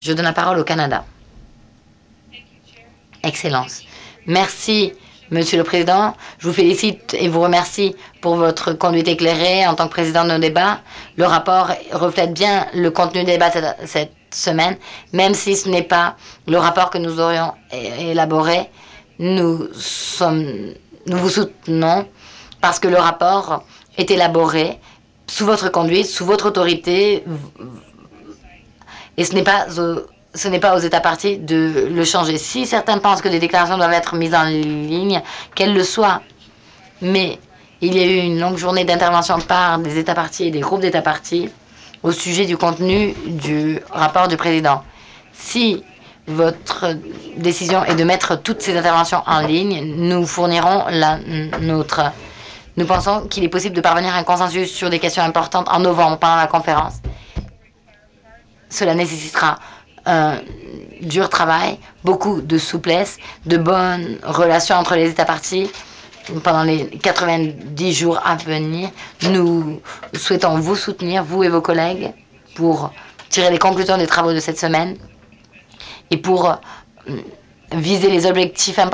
Je donne la parole au Canada. Excellence. Merci, Monsieur le Président. Je vous félicite et vous remercie pour votre conduite éclairée en tant que président de nos débats. Le rapport reflète bien le contenu des débats cette semaine, même si ce n'est pas le rapport que nous aurions élaboré. Nous vous soutenons parce que le rapport est élaboré sous votre conduite, sous votre autorité, et ce n'est pas aux États partis de le changer. Si certains pensent que des déclarations doivent être mises en ligne, qu'elles le soient. Mais il y a eu une longue journée d'intervention par des États partis et des groupes d'États partis au sujet du contenu du rapport du président. Si votre décision est de mettre toutes ces interventions en ligne, nous fournirons la nôtre. Nous pensons qu'il est possible de parvenir à un consensus sur des questions importantes en novembre pendant la conférence. Cela nécessitera un dur travail, beaucoup de souplesse, de bonnes relations entre les États partis pendant les 90 jours à venir. Nous souhaitons vous soutenir, vous et vos collègues, pour tirer les conclusions des travaux de cette semaine et pour viser les objectifs importants